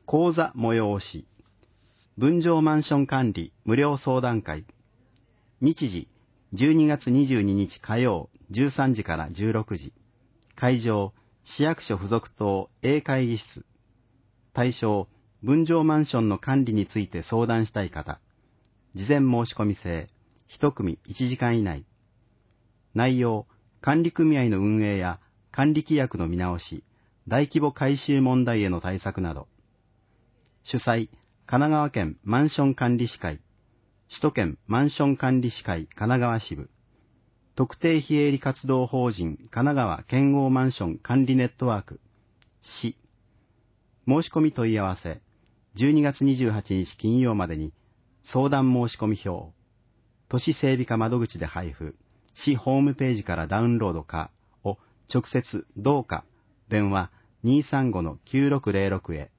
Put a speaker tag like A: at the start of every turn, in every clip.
A: 講座催し、分譲マンション管理無料相談会。日時、12月22日火曜13時から16時。会場、市役所附属棟 A 会議室。対象、分譲マンションの管理について相談したい方。事前申し込み制、1組1時間以内。内容、管理組合の運営や管理規約の見直し、大規模改修問題への対策など。主催、神奈川県マンション管理士会、首都圏マンション管理士会神奈川支部、特定非営利活動法人神奈川県央マンション管理ネットワーク、市。申し込み問い合わせ、12月28日金曜までに、相談申し込み表、都市整備課窓口で配布、市ホームページからダウンロードかを直接どうか、電話 235-9606 へ。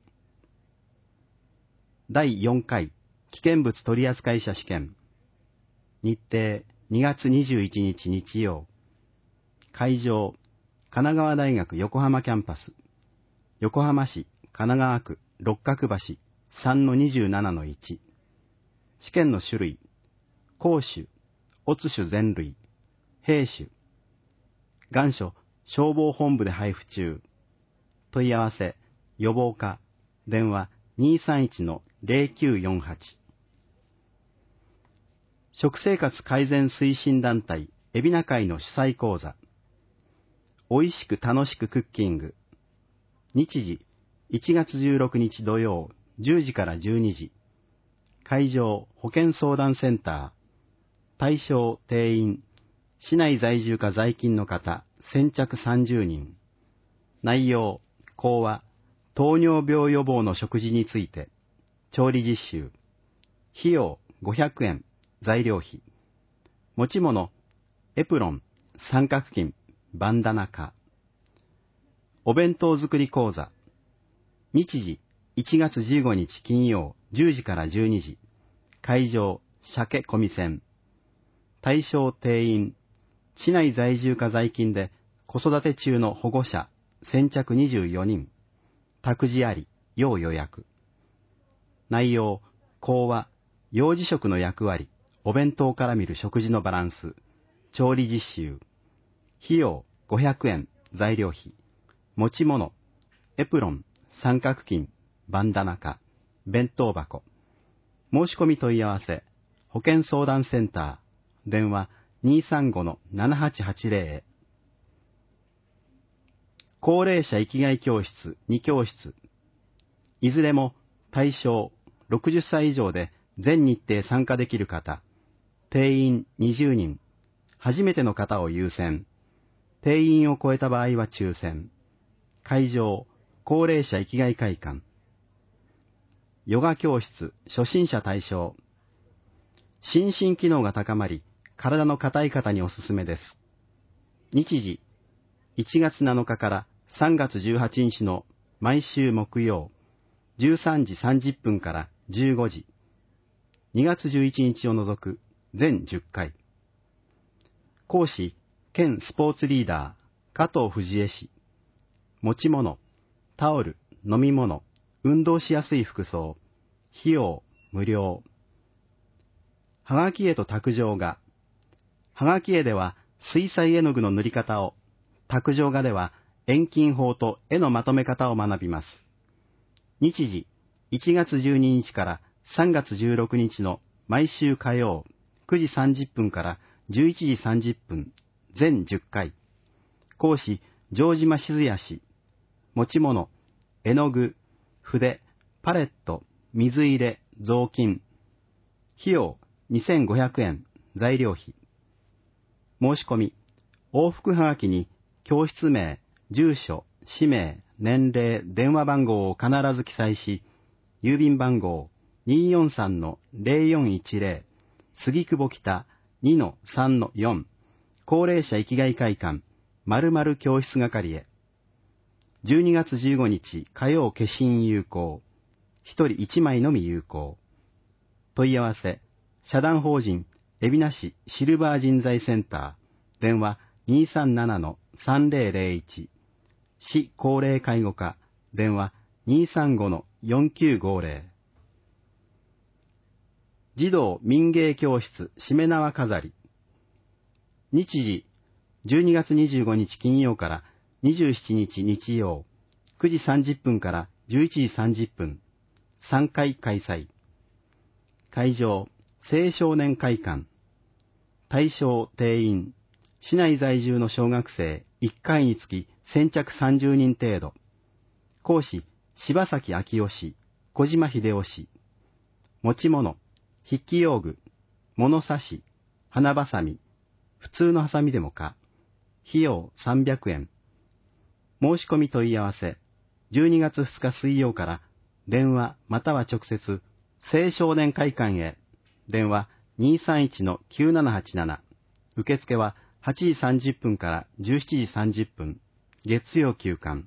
A: 第4回危険物取扱者試験。日程2月21日日曜。会場、神奈川大学横浜キャンパス。横浜市神奈川区六角橋 3-27-1。試験の種類、公種、乙種全類、兵種。願書、消防本部で配布中。問い合わせ、予防課、電話 231-0948。食生活改善推進団体、海老名会の主催講座。おいしく楽しくクッキング。日時、1月16日土曜、10時から12時。会場、保健相談センター。対象、定員。市内在住か在勤の方、先着30人。内容、講話、糖尿病予防の食事について。調理実習。費用、500円。材料費。持ち物、エプロン、三角巾、バンダナか。お弁当作り講座。日時、1月15日金曜、10時から12時。会場、鮭込み船。対象定員。市内在住か在勤で子育て中の保護者、先着24人。託児あり、要予約。内容、講話、幼児食の役割、お弁当から見る食事のバランス、調理実習。費用、500円、材料費。持ち物、エプロン、三角巾、バンダナか、弁当箱。申し込み問い合わせ、保健相談センター、電話 235-7880 へ。高齢者生きがい教室2教室。いずれも対象60歳以上で全日程参加できる方。定員20人。初めての方を優先。定員を超えた場合は抽選。会場、高齢者生きがい会館。ヨガ教室初心者対象。心身機能が高まり、体の硬い方におすすめです。日時、1月7日から3月18日の毎週木曜、13時30分から15時。2月11日を除く全10回。講師、兼スポーツリーダー、加藤藤江氏。持ち物、タオル、飲み物、運動しやすい服装。費用、無料。はがき絵と卓上画。はがき絵では水彩絵の具の塗り方を、卓上画では遠近法と絵のまとめ方を学びます。日時、1月12日から3月16日の毎週火曜、9時30分から11時30分、全10回。講師、城島静也氏。持ち物、絵の具、筆、パレット、水入れ、雑巾。費用、2500円、材料費。申し込み、往復はがきに、教室名、住所、氏名、年齢、電話番号を必ず記載し、郵便番号 243-0410、杉久保北 2-3-4、高齢者生きがい会館、〇〇教室係へ。12月15日火曜消印有効。1人1枚のみ有効。問い合わせ、社団法人、海老名市シルバー人材センター、電話 237-3001、市高齢介護課、電話 4950。児童民芸教室しめ縄飾り。日時、12月25日金曜から27日日曜、9時30分から11時30分、3回開催。会場、青少年会館。対象定員、市内在住の小学生1回につき先着30人程度。講師、柴崎昭夫氏、小島秀夫氏。持ち物、筆記用具、物差し、花ばさみ、普通のハサミでもか。費用300円。申し込み問い合わせ、12月2日水曜から電話または直接、青少年会館へ。電話 231-9787。受付は8時30分から17時30分。月曜休館。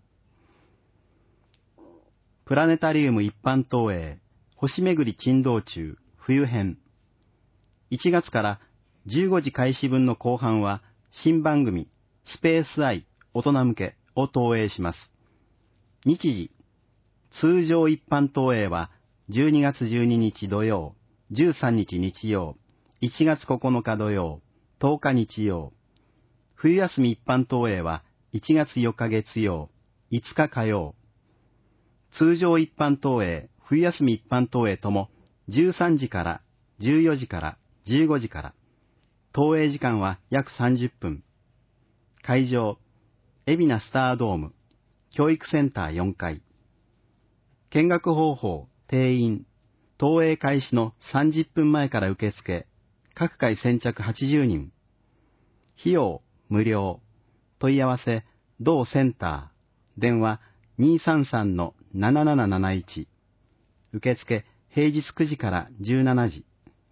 A: プラネタリウム一般投影、星巡り珍道中、冬編。1月から15時開始分の後半は、新番組、スペースアイ、大人向けを投影します。日時、通常一般投影は、12月12日土曜、13日日曜、1月9日土曜、10日日曜。冬休み一般投影は、1月4日月曜、5日火曜。通常一般投影、冬休み一般投影とも、13時から14時から15時から。投影時間は約30分。会場、海老名スタードーム、教育センター4階。見学方法、定員、投影開始の30分前から受付、各回先着80人。費用、無料。問い合わせ、同センター。電話、233-7771。受付、平日9時から17時。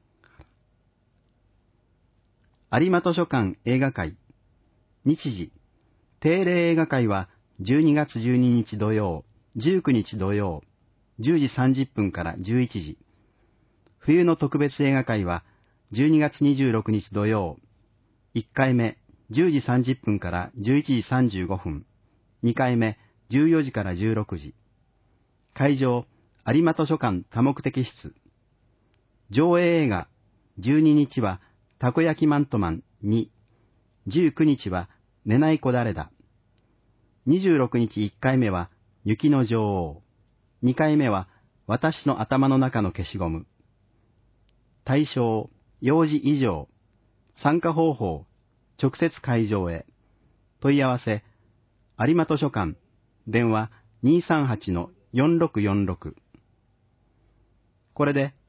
A: 有馬図書館映画会。日時、定例映画会は12月12日土曜、19日土曜、10時30分から11時。冬の特別映画会は12月26日土曜、1回目10時30分から11時35分、2回目14時から16時。会場、有馬図書館多目的室。上映映画、12日はたこ焼きマントマン2、19日は寝ない子誰だ。26日1回目は雪の女王。2回目は私の頭の中の消しゴム。対象、幼児以上。参加方法、直接会場へ。問い合わせ、有馬図書館。電話 238-4646。これで